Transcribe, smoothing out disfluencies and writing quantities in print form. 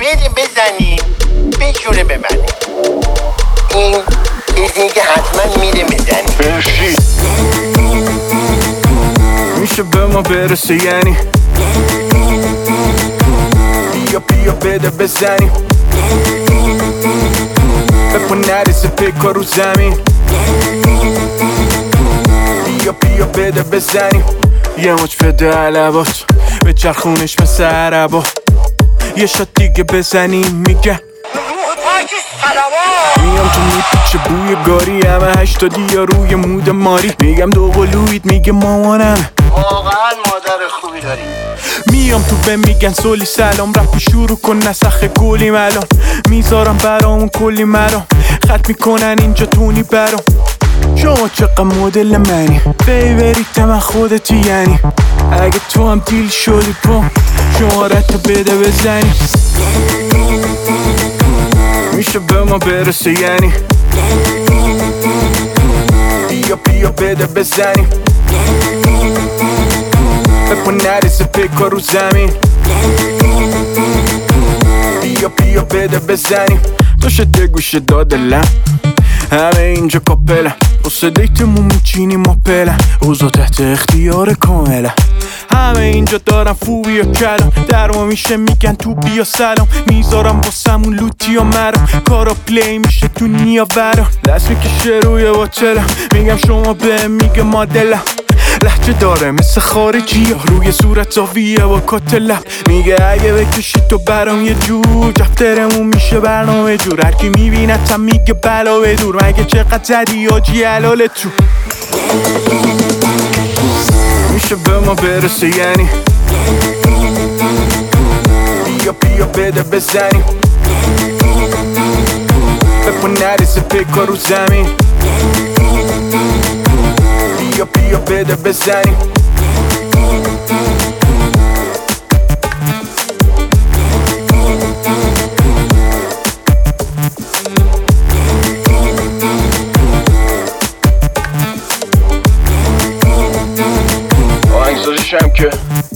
بده بزنیم به جوره ببنیم. این چیزی که حتما میره میزنیم. برشید میشه به ما برسه یعنی بیا بده بزنیم بپا نریزه پیکا رو زمین بیا بده بزنیم یه مچ بده علبات به چرخونش مثل عربا یه شات دیگه بزنیم میگه میام تو میپیچه بوی گاری همه 80 یا روی مود ماری میگم دو قلویت میگه مامانم واقعا مادر خوبی داری. میام تو به میگن سولی سلام رپو شروع کن نسخ گلیم الان میذارم برامون کلی مرام خط میکنن اینجا تونی برام شما چقدر مدل منی فیوریت من خودتی یعنی اگه تو هم دیل شدی پا شمارت بده بزنی میشه به ما برسه یعنی بیا بده بزنی بپا نریزه پیکا رو زمین بیا بده بزنی تو شده گوشه دادلم همه اینجا کاپلم واسه دیتمون میچینی ما پلم اوضاع تحت اختیار کامله همه اینجا دارم فوبی و کلم در ما میشه میگن تو بیا سلام میذارم واسمون لوتی و مرم کارا پلی میشه دنیا برام دست میکشه روی باچلم میگم شما به میگه مادلم لحجه داره مثل خارجی ها روی صورت زاویه با کتلم میگه اگه بکشی تو برام یه جور دفترمون میشه برنامه جور هرکی میبینتم میگه بلا به دور مگه چقدر زدی آجی حلال تو میشه به ما برسه یعنی بیا بده بزنیم بپا نریزه پیکا رو زمین بیا بده بزنیم آهنگسازیش هم که